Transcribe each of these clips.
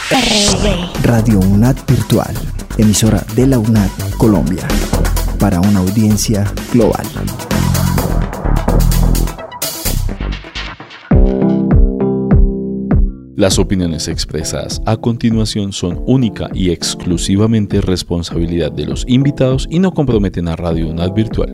Radio UNAD Virtual, emisora de la UNAD Colombia, para una audiencia global. Las opiniones expresadas a continuación son única y exclusivamente responsabilidad de los invitados y no comprometen a Radio UNAD Virtual.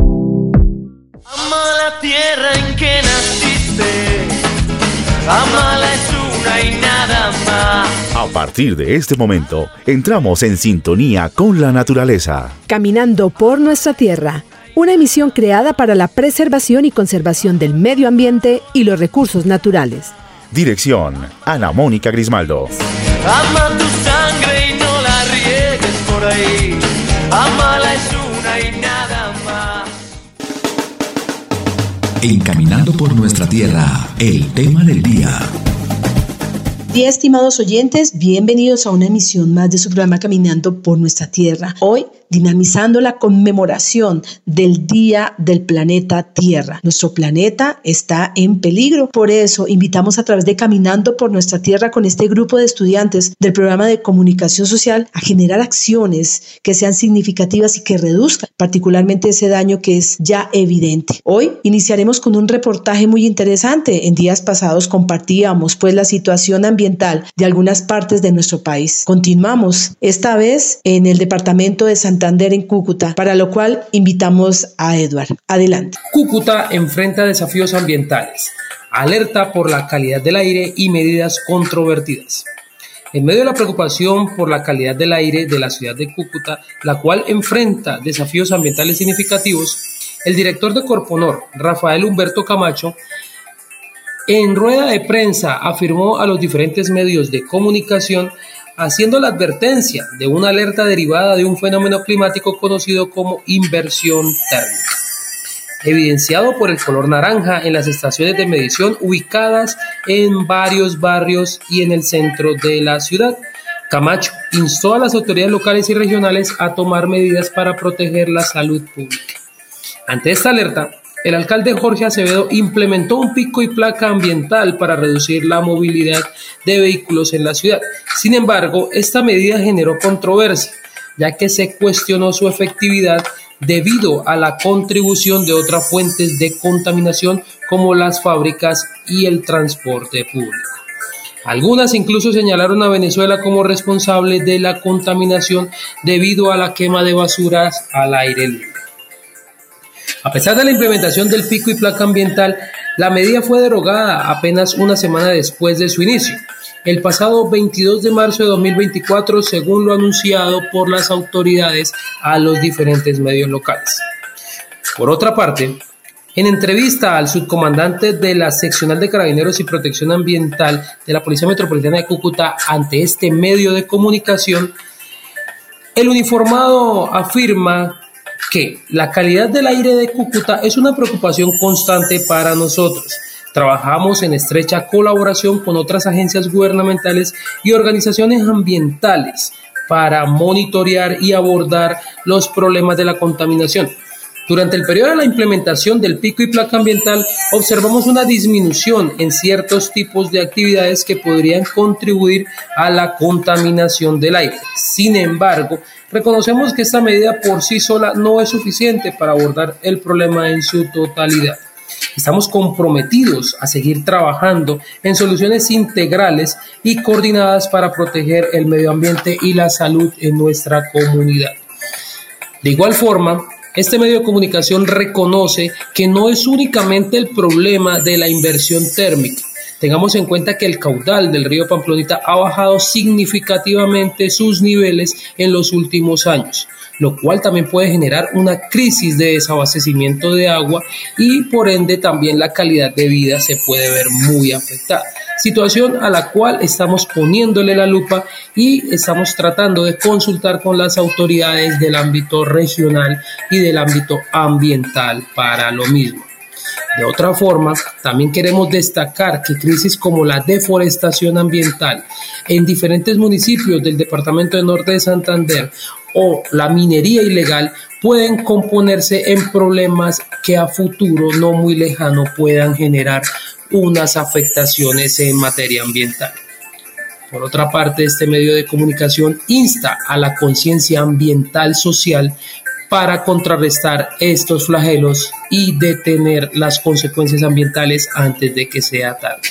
Ama la tierra en que naciste, amala es una y nada más. A partir de este momento, entramos en sintonía con la naturaleza. Caminando por nuestra tierra, una emisión creada para la preservación y conservación del medio ambiente y los recursos naturales. Dirección, Ana Mónica Grismaldo. Ama tu sangre y no la riegues por ahí. Amala es una y nada más. En Caminando por nuestra tierra, el tema del día. Bien, estimados oyentes, bienvenidos a una emisión más de su programa Caminando por nuestra tierra. Hoy, dinamizando la conmemoración del Día del Planeta Tierra. Nuestro planeta está en peligro. Por eso, invitamos a través de Caminando por nuestra tierra con este grupo de estudiantes del programa de comunicación social a generar acciones que sean significativas y que reduzcan particularmente ese daño que es ya evidente. Hoy iniciaremos con un reportaje muy interesante. En días pasados compartíamos la situación ambiental de algunas partes de nuestro país. Continuamos, esta vez en el departamento de Santander, en Cúcuta, para lo cual invitamos a Edward. Adelante. Cúcuta enfrenta desafíos ambientales, alerta por la calidad del aire y medidas controvertidas. En medio de la preocupación por la calidad del aire de la ciudad de Cúcuta, la cual enfrenta desafíos ambientales significativos, el director de Corponor, Rafael Humberto Camacho, en rueda de prensa afirmó a los diferentes medios de comunicación haciendo la advertencia de una alerta derivada de un fenómeno climático conocido como inversión térmica, evidenciado por el color naranja en las estaciones de medición ubicadas en varios barrios y en el centro de la ciudad. Camacho instó a las autoridades locales y regionales a tomar medidas para proteger la salud pública. Ante esta alerta, el alcalde Jorge Acevedo implementó un pico y placa ambiental para reducir la movilidad de vehículos en la ciudad. Sin embargo, esta medida generó controversia, ya que se cuestionó su efectividad debido a la contribución de otras fuentes de contaminación como las fábricas y el transporte público. Algunas incluso señalaron a Venezuela como responsable de la contaminación debido a la quema de basuras al aire libre. A pesar de la implementación del pico y placa ambiental, la medida fue derogada apenas una semana después de su inicio, el pasado 22 de marzo de 2024, según lo anunciado por las autoridades a los diferentes medios locales. Por otra parte, en entrevista al subcomandante de la Seccional de Carabineros y Protección Ambiental de la Policía Metropolitana de Cúcuta ante este medio de comunicación, el uniformado afirma que la calidad del aire de Cúcuta es una preocupación constante para nosotros. Trabajamos en estrecha colaboración con otras agencias gubernamentales y organizaciones ambientales para monitorear y abordar los problemas de la contaminación. Durante el periodo de la implementación del pico y placa ambiental, observamos una disminución en ciertos tipos de actividades que podrían contribuir a la contaminación del aire. Sin embargo, reconocemos que esta medida por sí sola no es suficiente para abordar el problema en su totalidad. Estamos comprometidos a seguir trabajando en soluciones integrales y coordinadas para proteger el medio ambiente y la salud en nuestra comunidad. De igual forma, este medio de comunicación reconoce que no es únicamente el problema de la inversión térmica. Tengamos en cuenta que el caudal del río Pamplonita ha bajado significativamente sus niveles en los últimos años, lo cual también puede generar una crisis de desabastecimiento de agua y por ende también la calidad de vida se puede ver muy afectada. Situación a la cual estamos poniéndole la lupa y estamos tratando de consultar con las autoridades del ámbito regional y del ámbito ambiental para lo mismo. De otra forma, también queremos destacar que crisis como la deforestación ambiental en diferentes municipios del departamento de Norte de Santander o la minería ilegal pueden componerse en problemas que a futuro no muy lejano puedan generar unas afectaciones en materia ambiental. Por otra parte, este medio de comunicación insta a la conciencia ambiental social para contrarrestar estos flagelos y detener las consecuencias ambientales antes de que sea tarde.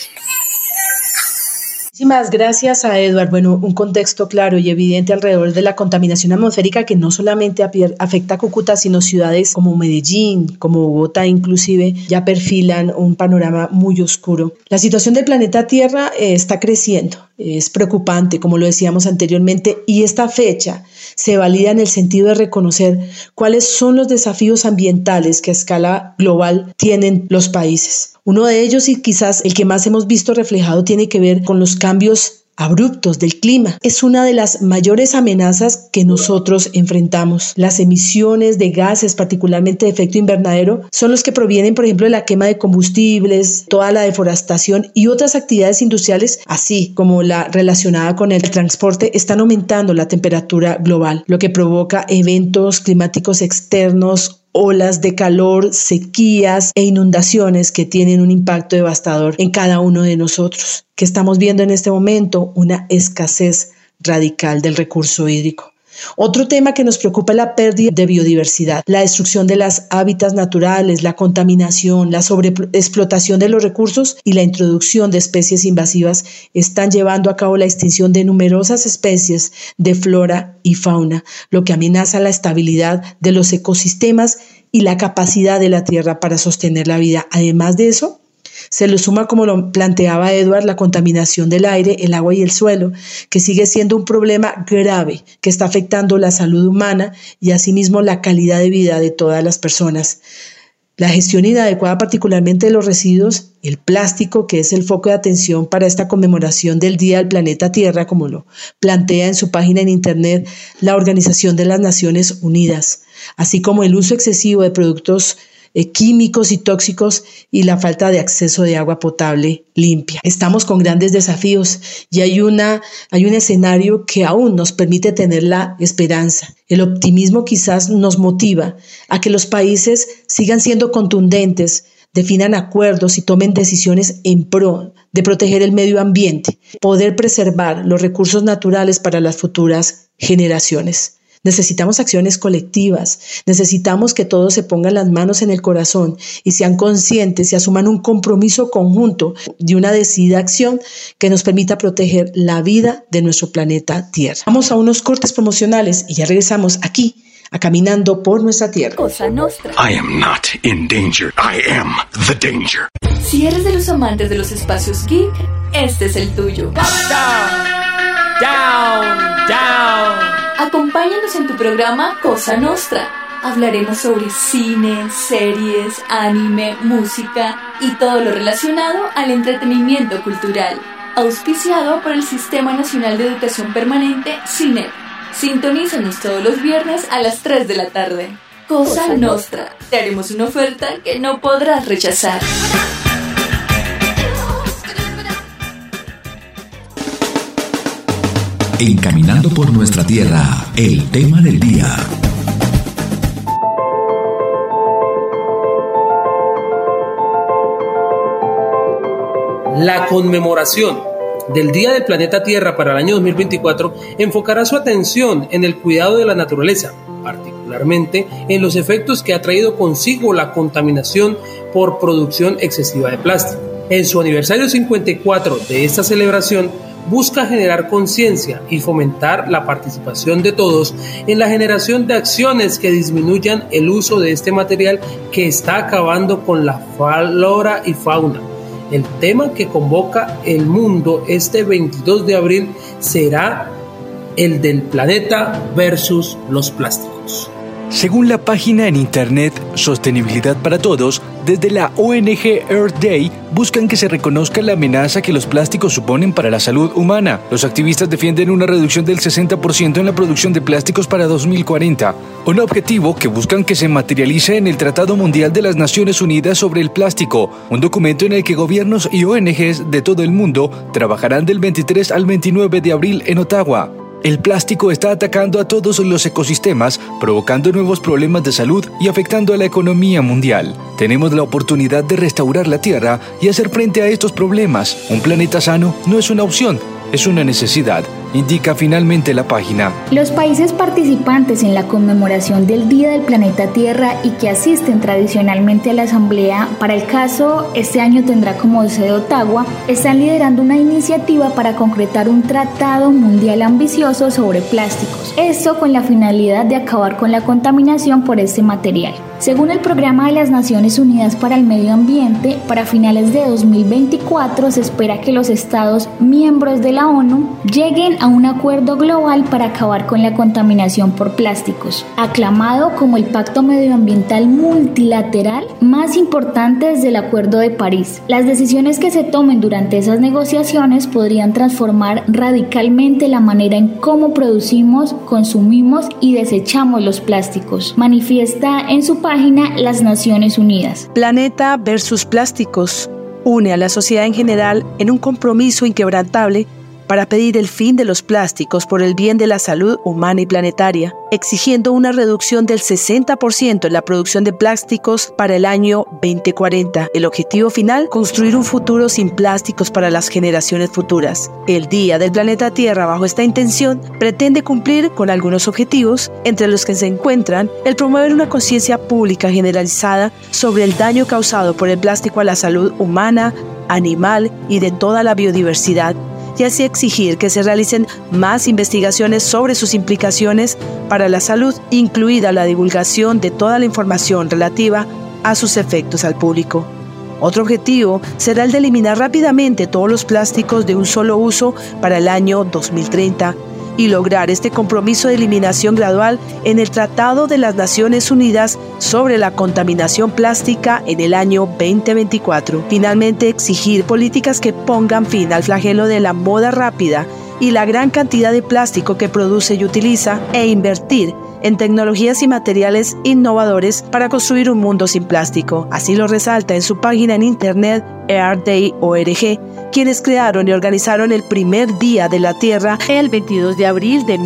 Muchísimas gracias a Edward. Bueno, un contexto claro y evidente alrededor de la contaminación atmosférica que no solamente afecta a Cúcuta, sino ciudades como Medellín, como Bogotá inclusive, ya perfilan un panorama muy oscuro. La situación del planeta Tierra está creciendo, es preocupante, como lo decíamos anteriormente, y esta fecha se valida en el sentido de reconocer cuáles son los desafíos ambientales que a escala global tienen los países. Uno de ellos, y quizás el que más hemos visto reflejado, tiene que ver con los cambios abruptos del clima. Es una de las mayores amenazas que nosotros enfrentamos. Las emisiones de gases, particularmente de efecto invernadero, son los que provienen, por ejemplo, de la quema de combustibles, toda la deforestación y otras actividades industriales, así como la relacionada con el transporte, están aumentando la temperatura global, lo que provoca eventos climáticos externos, olas de calor, sequías e inundaciones que tienen un impacto devastador en cada uno de nosotros. ¿Qué estamos viendo en este momento? Una escasez radical del recurso hídrico. Otro tema que nos preocupa es la pérdida de biodiversidad, la destrucción de los hábitats naturales, la contaminación, la sobreexplotación de los recursos y la introducción de especies invasivas están llevando a cabo la extinción de numerosas especies de flora y fauna, lo que amenaza la estabilidad de los ecosistemas y la capacidad de la Tierra para sostener la vida. Además de eso, se le suma, como lo planteaba Edward, la contaminación del aire, el agua y el suelo, que sigue siendo un problema grave que está afectando la salud humana y asimismo la calidad de vida de todas las personas. La gestión inadecuada particularmente de los residuos, el plástico, que es el foco de atención para esta conmemoración del Día del Planeta Tierra, como lo plantea en su página en internet la Organización de las Naciones Unidas, así como el uso excesivo de productos químicos y tóxicos y la falta de acceso de agua potable limpia. Estamos con grandes desafíos y hay un escenario que aún nos permite tener la esperanza. El optimismo quizás nos motiva a que los países sigan siendo contundentes, definan acuerdos y tomen decisiones en pro de proteger el medio ambiente, poder preservar los recursos naturales para las futuras generaciones. Necesitamos acciones colectivas, necesitamos que todos se pongan las manos en el corazón y sean conscientes y asuman un compromiso conjunto de una decidida acción que nos permita proteger la vida de nuestro planeta Tierra. Vamos a unos cortes promocionales y ya regresamos aquí a Caminando por Nuestra Tierra. Cosa Nostra. I am not in danger, I am the danger. Si eres de los amantes de los espacios geek, este es el tuyo. Down. Acompáñanos en tu programa Cosa Nostra. Hablaremos sobre cine, series, anime, música y todo lo relacionado al entretenimiento cultural. Auspiciado por el Sistema Nacional de Educación Permanente, SINEP. Sintonízanos todos los viernes a las 3 de la tarde. Cosa Nostra. Te haremos una oferta que no podrás rechazar. En Caminando por Nuestra Tierra, el tema del día. La conmemoración del Día del Planeta Tierra para el año 2024 enfocará su atención en el cuidado de la naturaleza, particularmente en los efectos que ha traído consigo la contaminación por producción excesiva de plástico. En su aniversario 54 de esta celebración, busca generar conciencia y fomentar la participación de todos en la generación de acciones que disminuyan el uso de este material que está acabando con la flora y fauna. El tema que convoca el mundo este 22 de abril será el del planeta versus los plásticos. Según la página en internet Sostenibilidad para Todos, desde la ONG Earth Day buscan que se reconozca la amenaza que los plásticos suponen para la salud humana. Los activistas defienden una reducción del 60% en la producción de plásticos para 2040, un objetivo que buscan que se materialice en el Tratado Mundial de las Naciones Unidas sobre el Plástico, un documento en el que gobiernos y ONGs de todo el mundo trabajarán del 23 al 29 de abril en Ottawa. El plástico está atacando a todos los ecosistemas, provocando nuevos problemas de salud y afectando a la economía mundial. Tenemos la oportunidad de restaurar la Tierra y hacer frente a estos problemas. Un planeta sano no es una opción, es una necesidad, indica finalmente la página. Los países participantes en la conmemoración del Día del Planeta Tierra y que asisten tradicionalmente a la Asamblea, para el caso este año tendrá como sede Ottawa, están liderando una iniciativa para concretar un tratado mundial ambicioso sobre plásticos. Esto con la finalidad de acabar con la contaminación por este material. Según el Programa de las Naciones Unidas para el Medio Ambiente, para finales de 2024 se espera que los Estados miembros de la ONU lleguen a un acuerdo global para acabar con la contaminación por plásticos, aclamado como el pacto medioambiental multilateral más importante desde el Acuerdo de París. Las decisiones que se tomen durante esas negociaciones podrían transformar radicalmente la manera en cómo producimos, consumimos y desechamos los plásticos, manifiesta en su página las Naciones Unidas. Planeta versus plásticos une a la sociedad en general en un compromiso inquebrantable para pedir el fin de los plásticos por el bien de la salud humana y planetaria, exigiendo una reducción del 60% en la producción de plásticos para el año 2040. El objetivo final, construir un futuro sin plásticos para las generaciones futuras. El Día del Planeta Tierra, bajo esta intención, pretende cumplir con algunos objetivos, entre los que se encuentran el promover una conciencia pública generalizada sobre el daño causado por el plástico a la salud humana, animal y de toda la biodiversidad, y así exigir que se realicen más investigaciones sobre sus implicaciones para la salud, incluida la divulgación de toda la información relativa a sus efectos al público. Otro objetivo será el de eliminar rápidamente todos los plásticos de un solo uso para el año 2030 y lograr este compromiso de eliminación gradual en el Tratado de las Naciones Unidas sobre la contaminación plástica en el año 2024. Finalmente, exigir políticas que pongan fin al flagelo de la moda rápida y la gran cantidad de plástico que produce y utiliza, e invertir en tecnologías y materiales innovadores para construir un mundo sin plástico. Así lo resalta en su página en internet EarthDay.org, quienes crearon y organizaron el primer Día de la Tierra el 22 de abril de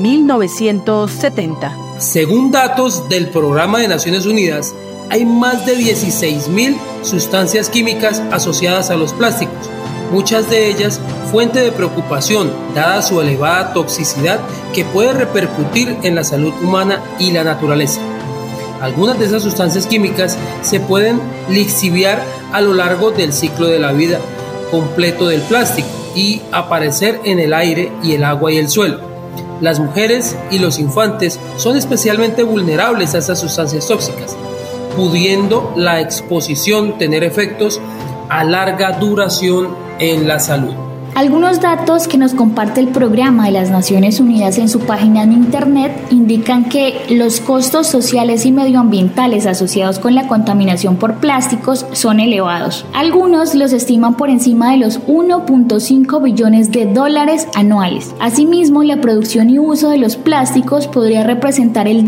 1970. Según datos del Programa de Naciones Unidas, hay más de 16.000 sustancias químicas asociadas a los plásticos, muchas de ellas fuente de preocupación, dada su elevada toxicidad que puede repercutir en la salud humana y la naturaleza. Algunas de esas sustancias químicas se pueden lixiviar a lo largo del ciclo de la vida completo del plástico y aparecer en el aire y el agua y el suelo. Las mujeres y los infantes son especialmente vulnerables a estas sustancias tóxicas, pudiendo la exposición tener efectos a larga duración en la salud. Algunos datos que nos comparte el Programa de las Naciones Unidas en su página en internet indican que los costos sociales y medioambientales asociados con la contaminación por plásticos son elevados. Algunos los estiman por encima de los 1.5 billones de dólares anuales. Asimismo, la producción y uso de los plásticos podría representar el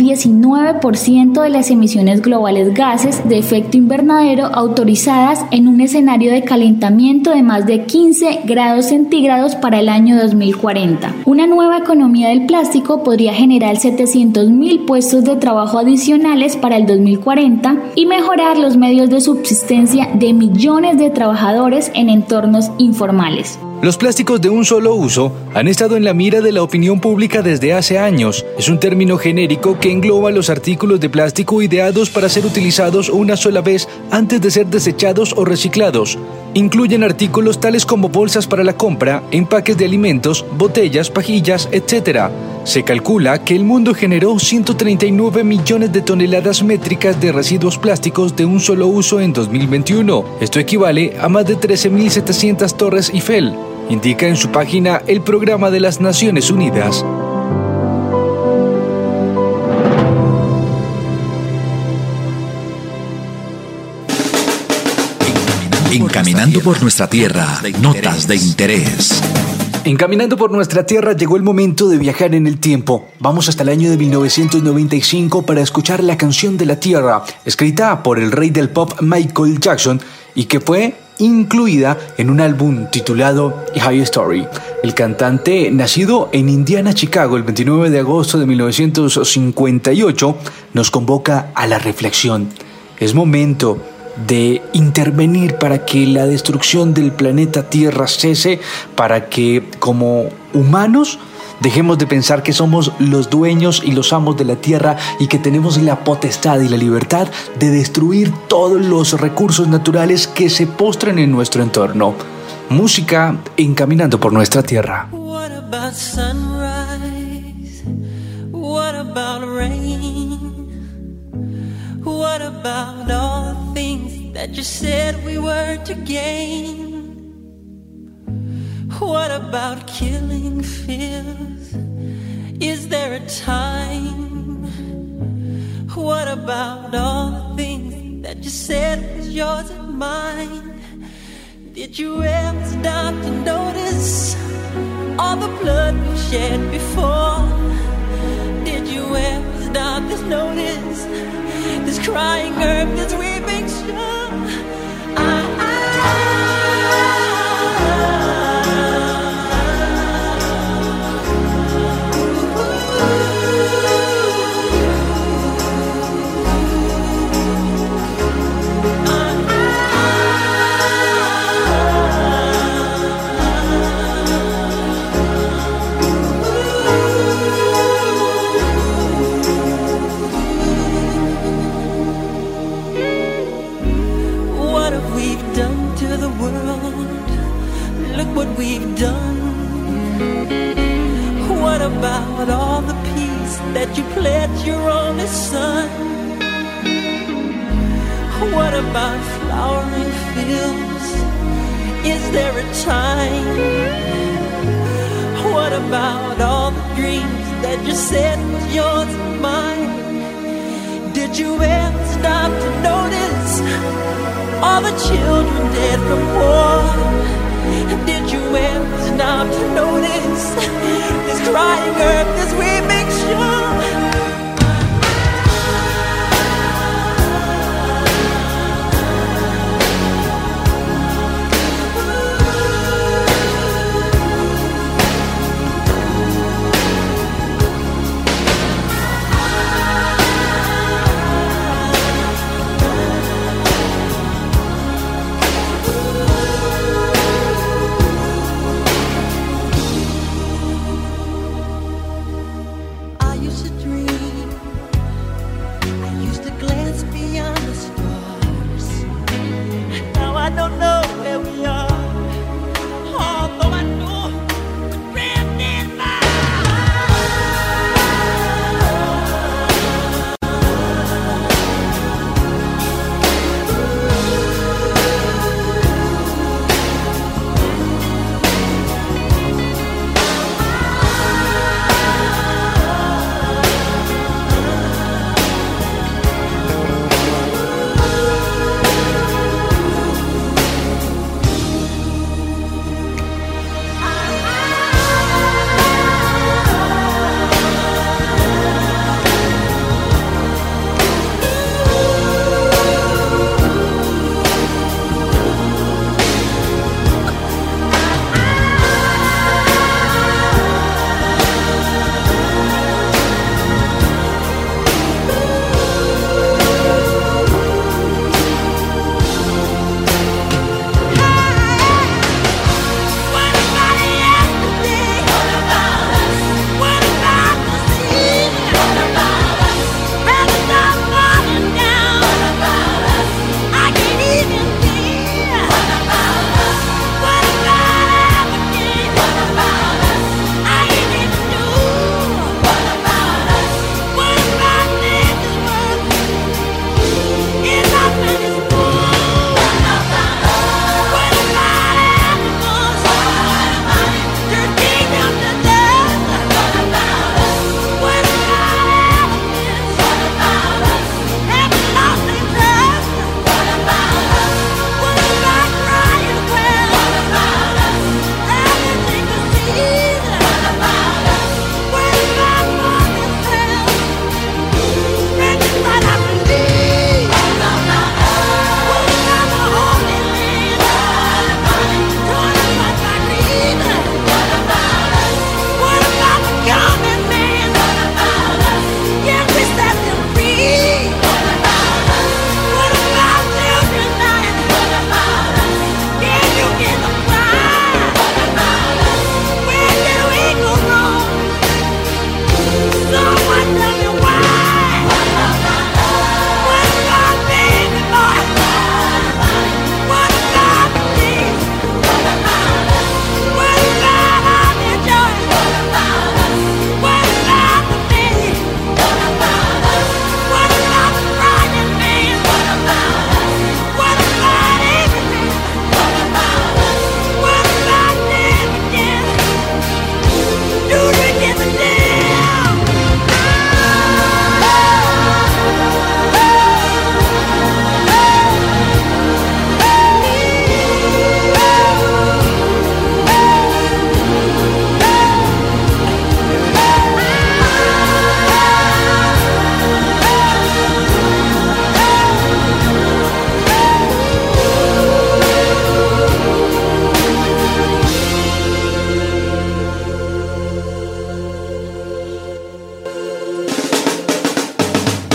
19% de las emisiones globales gases de efecto invernadero autorizadas en un escenario de calentamiento de más de 15 grados centígrados para el año 2040. Una nueva economía del plástico podría generar 700.000 puestos de trabajo adicionales para el 2040 y mejorar los medios de subsistencia de millones de trabajadores en entornos informales. Los plásticos de un solo uso han estado en la mira de la opinión pública desde hace años. Es un término genérico que engloba los artículos de plástico ideados para ser utilizados una sola vez antes de ser desechados o reciclados. Incluyen artículos tales como bolsas para la compra, empaques de alimentos, botellas, pajillas, etc. Se calcula que el mundo generó 139 millones de toneladas métricas de residuos plásticos de un solo uso en 2021. Esto equivale a más de 13.700 Torres Eiffel, indica en su página el Programa de las Naciones Unidas. Encaminando por nuestra tierra, notas de interés. Encaminando por nuestra tierra llegó el momento de viajar en el tiempo. Vamos hasta el año de 1995 para escuchar la canción de la tierra, escrita por el rey del pop Michael Jackson y que fue incluida en un álbum titulado High Story. El cantante, nacido en Indiana, Chicago, el 29 de agosto de 1958, nos convoca a la reflexión. Es momento de intervenir para que la destrucción del planeta Tierra cese, para que como humanos dejemos de pensar que somos los dueños y los amos de la Tierra y que tenemos la potestad y la libertad de destruir todos los recursos naturales que se postren en nuestro entorno. Música en Caminando por Nuestra Tierra. What about sunrise? What about rain? What about all the things that you said we were to gain? What about killing fears? Is there a time? What about all the things that you said was yours and mine? Did you ever stop to notice all the blood we shed before? Did you ever stop to notice this crying earth, this weeping shore? What we've done. What about all the peace that you pledged your only son? What about flowering fields? Is there a time? What about all the dreams that you said was yours and mine? Did you ever stop to notice all the children dead from war? Did you ever stop to notice this crying earth, this weeping shore?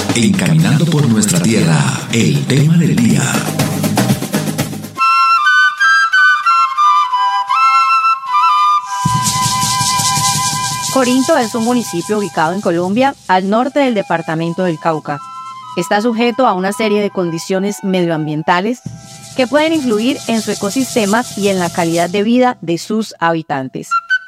En Caminando por Nuestra Tierra, el tema del día. Corinto es un municipio ubicado en Colombia, al norte del departamento del Cauca. Está sujeto a una serie de condiciones medioambientales que pueden influir en su ecosistema y en la calidad de vida de sus habitantes.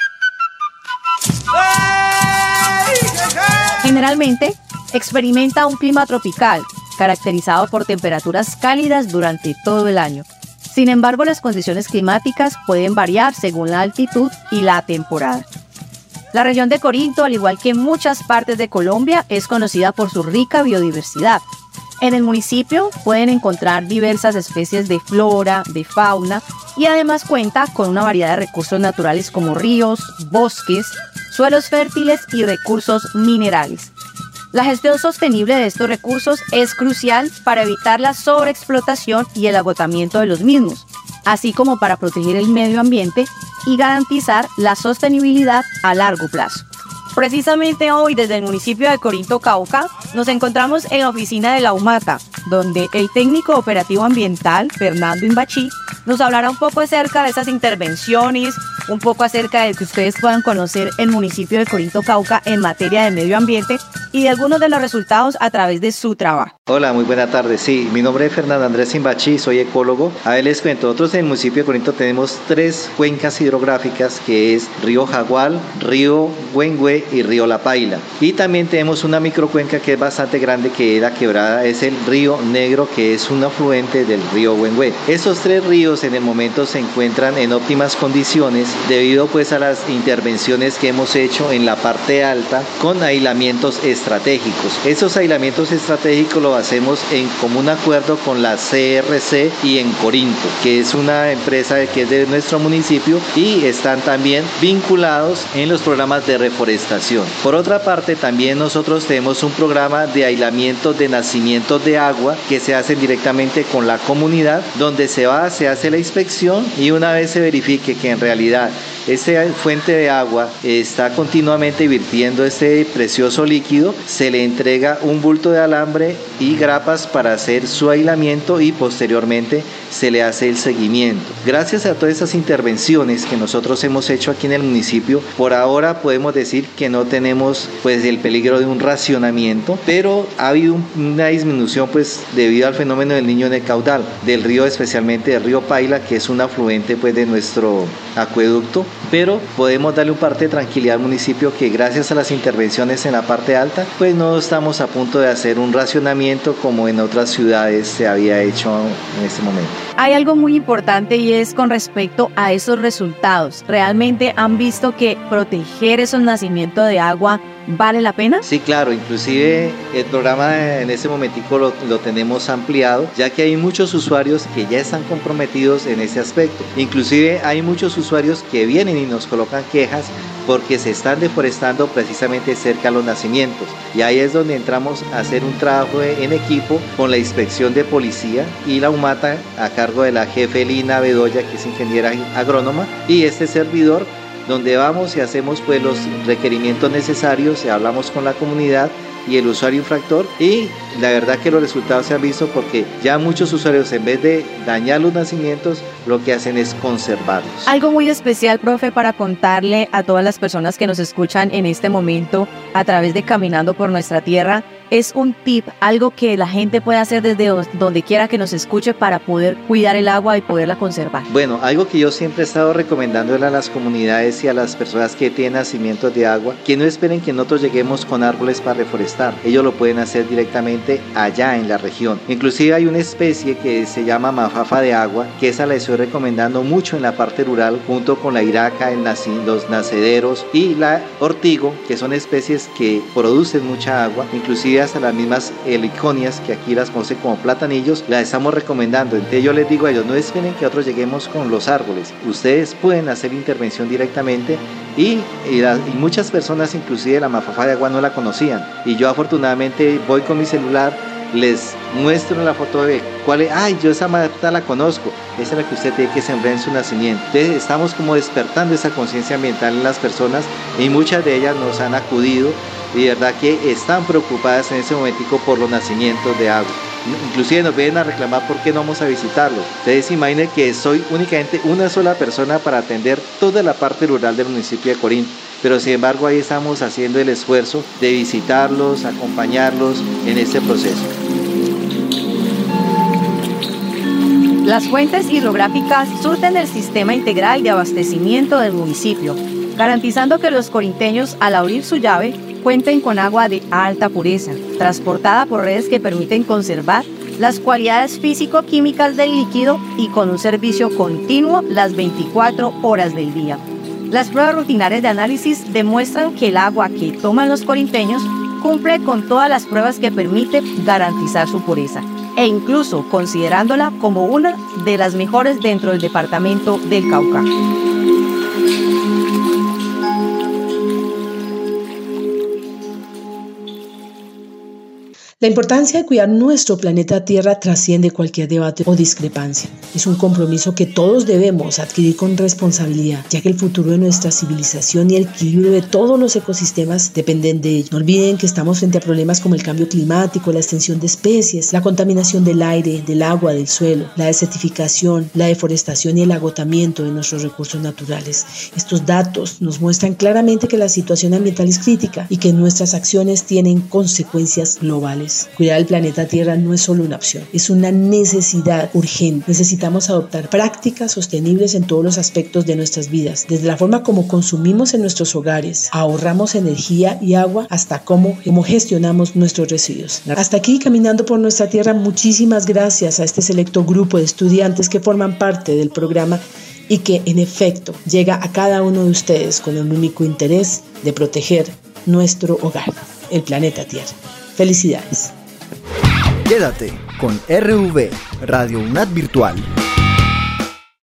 Generalmente, experimenta un clima tropical, caracterizado por temperaturas cálidas durante todo el año. Sin embargo, las condiciones climáticas pueden variar según la altitud y la temporada. La región de Corinto, al igual que muchas partes de Colombia, es conocida por su rica biodiversidad. En el municipio pueden encontrar diversas especies de flora, de fauna, y además cuenta con una variedad de recursos naturales como ríos, bosques, suelos fértiles y recursos minerales. La gestión sostenible de estos recursos es crucial para evitar la sobreexplotación y el agotamiento de los mismos, así como para proteger el medio ambiente y garantizar la sostenibilidad a largo plazo. Precisamente hoy, desde el municipio de Corinto, Cauca, nos encontramos en la oficina de la UMATA, donde el técnico operativo ambiental, Fernando Imbachí, nos hablará un poco acerca de esas intervenciones, un poco acerca de que ustedes puedan conocer el municipio de Corinto, Cauca en materia de medio ambiente y de algunos de los resultados a través de su trabajo. Hola, muy buena tarde. Sí, mi nombre es Fernando Andrés Imbachí, soy ecólogo. A ver, les cuento, nosotros en el municipio de Corinto tenemos 3 cuencas hidrográficas, que es Río Jagual, Río Güengüe y Río La Paila. Y también tenemos una microcuenca que es bastante grande, que es la quebrada, es el Río Negro, que es un afluente del Río Güengüe. Estos 3 ríos en el momento se encuentran en óptimas condiciones debido pues a las intervenciones que hemos hecho en la parte alta con aislamientos estratégicos. Esos aislamientos estratégicos los hacemos en común acuerdo con la CRC y en Corinto, que es una empresa que es de nuestro municipio y están también vinculados en los programas de reforestación. Por otra parte, también nosotros tenemos un programa de aislamiento de nacimientos de agua que se hace directamente con la comunidad, donde se hace la inspección y una vez se verifique que en realidad esta fuente de agua está continuamente virtiendo este precioso líquido, se le entrega un bulto de alambre y grapas para hacer su aislamiento y posteriormente se le hace el seguimiento. Gracias a todas esas intervenciones que nosotros hemos hecho aquí en el municipio, por ahora podemos decir que no tenemos pues el peligro de un racionamiento, pero ha habido una disminución pues debido al fenómeno del niño en el caudal del río, especialmente del río Paila, que es un afluente pues de nuestro acueducto, pero podemos darle un parte de tranquilidad al municipio que gracias a las intervenciones en la parte alta pues no estamos a punto de hacer un racionamiento como en otras ciudades se había hecho en este momento. Hay algo muy importante y es con respecto a esos resultados. ¿Realmente han visto que proteger esos nacimientos de agua vale la pena? Sí, claro, inclusive el programa en este momentico lo tenemos ampliado, ya que hay muchos usuarios que ya están comprometidos en ese aspecto. Inclusive hay muchos usuarios que vienen y nos colocan quejas porque se están deforestando precisamente cerca a los nacimientos. Y ahí es donde entramos a hacer un trabajo en equipo con la inspección de policía y la UMATA a cargo de la jefe Lina Bedoya, que es ingeniera agrónoma, y este servidor, donde vamos y hacemos pues los requerimientos necesarios y hablamos con la comunidad y el usuario infractor, y la verdad que los resultados se han visto porque ya muchos usuarios, en vez de dañar los nacimientos, lo que hacen es conservarlos. Algo muy especial, profe, para contarle a todas las personas que nos escuchan en este momento a través de Caminando por Nuestra Tierra, es un tip, algo que la gente puede hacer desde donde quiera que nos escuche para poder cuidar el agua y poderla conservar. Bueno, algo que yo siempre he estado recomendándole a las comunidades y a las personas que tienen nacimientos de agua, que no esperen que nosotros lleguemos con árboles para reforestar. Ellos lo pueden hacer directamente allá en la región. Inclusive hay una especie que se llama mafafa de agua, que esa la estoy recomendando mucho en la parte rural, junto con la iraca, los nacederos y la ortigo, que son especies que producen mucha agua. Inclusive hasta las mismas heliconias, que aquí las conocen como platanillos, las estamos recomendando. Entonces yo les digo a ellos, no esperen que nosotros lleguemos con los árboles, ustedes pueden hacer intervención directamente y muchas personas inclusive la mafafa de agua no la conocían, y yo afortunadamente voy con mi celular, les muestro la foto de cuál es, yo esa mata la conozco, esa es la que usted tiene que sembrar en su nacimiento. Entonces estamos como despertando esa conciencia ambiental en las personas y muchas de ellas nos han acudido y de verdad que están preocupadas en ese momentico por los nacimientos de agua. Inclusive nos vienen a reclamar por qué no vamos a visitarlos. Ustedes imaginen que soy únicamente una sola persona para atender toda la parte rural del municipio de Corinto, pero sin embargo ahí estamos haciendo el esfuerzo de visitarlos, acompañarlos en este proceso. Las fuentes hidrográficas surten el sistema integral de abastecimiento del municipio, garantizando que los corinteños, al abrir su llave, cuenten con agua de alta pureza, transportada por redes que permiten conservar las cualidades físico-químicas del líquido y con un servicio continuo las 24 horas del día. Las pruebas rutinarias de análisis demuestran que el agua que toman los corinteños cumple con todas las pruebas que permiten garantizar su pureza, e incluso considerándola como una de las mejores dentro del departamento del Cauca. La importancia de cuidar nuestro planeta Tierra trasciende cualquier debate o discrepancia. Es un compromiso que todos debemos adquirir con responsabilidad, ya que el futuro de nuestra civilización y el equilibrio de todos los ecosistemas dependen de ello. No olviden que estamos frente a problemas como el cambio climático, la extinción de especies, la contaminación del aire, del agua, del suelo, la desertificación, la deforestación y el agotamiento de nuestros recursos naturales. Estos datos nos muestran claramente que la situación ambiental es crítica y que nuestras acciones tienen consecuencias globales. Cuidar el planeta Tierra no es solo una opción, es una necesidad urgente. Necesitamos adoptar prácticas sostenibles en todos los aspectos de nuestras vidas, desde la forma como consumimos en nuestros hogares, ahorramos energía y agua, hasta cómo gestionamos nuestros residuos. Hasta aquí, Caminando por Nuestra Tierra, muchísimas gracias a este selecto grupo de estudiantes que forman parte del programa y que, en efecto, llega a cada uno de ustedes con el único interés de proteger nuestro hogar, el planeta Tierra. Felicidades. Quédate con RV Radio UNAT Virtual.